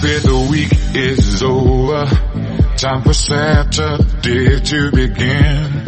Happy the week is over. Time for Saturday to begin.